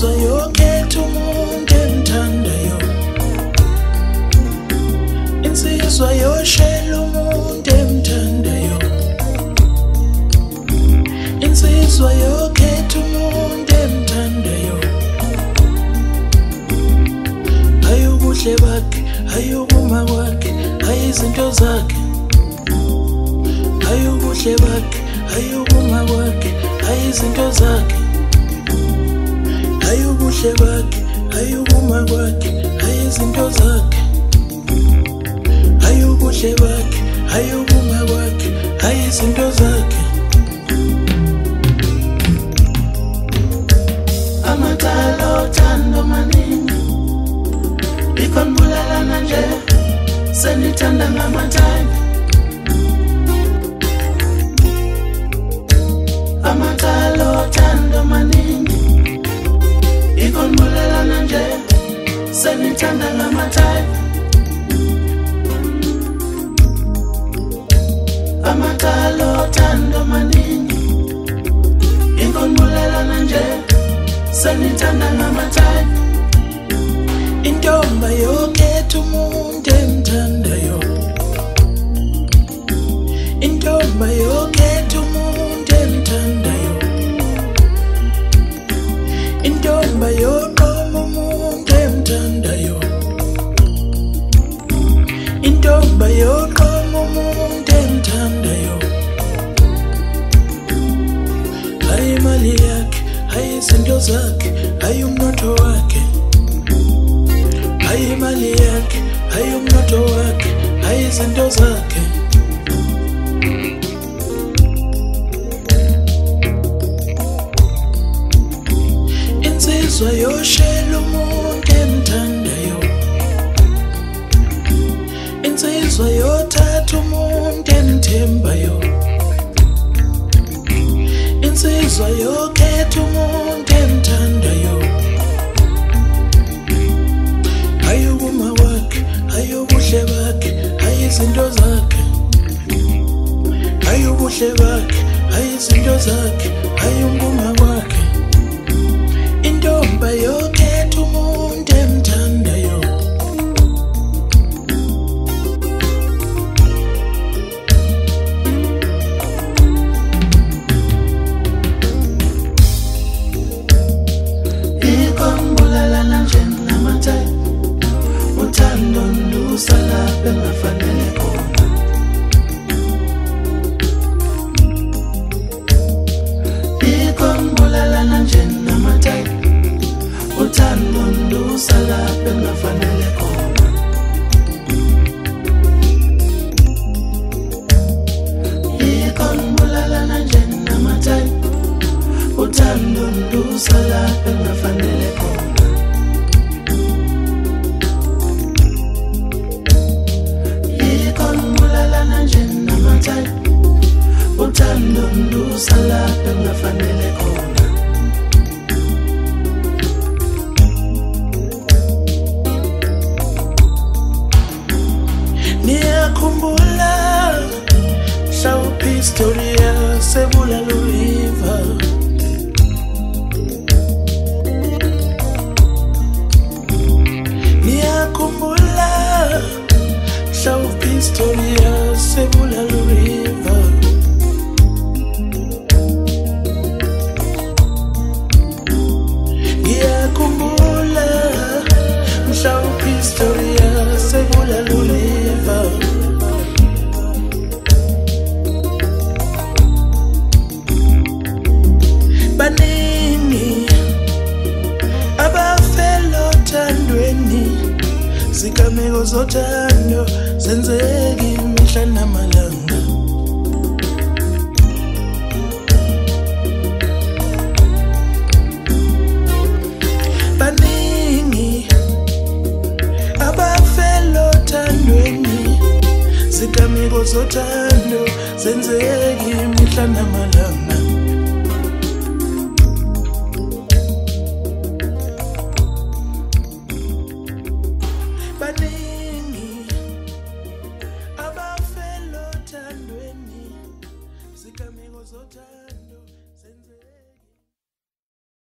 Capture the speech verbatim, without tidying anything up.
Insizwa yokhetha umuntu emthandayo, insizwa yoshela umuntu emthandayo, insizwa yokhetha umuntu emthandayo. Hayi ubuhle bakhe, hayi ukuma kwakhe, hayi izinto zakhe. Hayi ubuhle bakhe, hayi ukuma kwakhe, hayi izinto zakhe. Hayi ubuhle bakhe, hayi ukuma kwakhe, hayi izinto zakhe. Hayi ubuhle bakhe, hayi ukuma kwakhe, hayi izinto zakhe. Amacala othando maningi, ikhonbulalana nje, senithanda ngamathayi. Amacala othando maningi, ikhonbulalana nje, senithanda ngamathayi. Amacala othando maningi, ikhonbulalana nje, senithanda ngamathayi. Intomba yokhetha umuntu emthandayo, intomba yokhetha umuntu emthandayo, intomba yoqoma umuntu emthandayo, intomba yoqoma umuntu emthandayo. Hayi imali yakhe, hayi izinto zakhe, hayi umnotho wakhe. Hayi imali yakhe, hayi umnotho wakhe, hayi izinto zakhe. Insizwa yoshela umuntu emthandayo, insizwa yothatha umuntu emthembayo, insizwa yokhetha umuntu emthandayo. Hayi ukuma kwakhe, hayi ubuhle bakhe, hayi izinto zakhe. Hayi ubuhle bakhe, hayi izinto zakhe, hayi ukuma kwakhe. Intomba yokhetha umuntu emthandayo, ikhonbulalana nje ngamathayi. Uthando lusa lapho engafanele khona, ikhonbulalana nje ngamathayi. Uthando lusa lapho engafanele khona, ikhonbulalana nje ngamathayi. Uthando lusa lapho engafanele khona. Uthando lusa lapho engafanele khona. Niyakhumbula mhlawumbe istory yaseBulalo River, niyakhumbula mhlawumbe istory yaseBulalo River. Ngiyakhumbula mhlawumbe istory yaseBulalo River. Baningi abafela othandweni, zigameko zothando zenzeka imihla namalanga. Baningi abafela othandweni, zigameko zothando zenzeka imihla namalanga.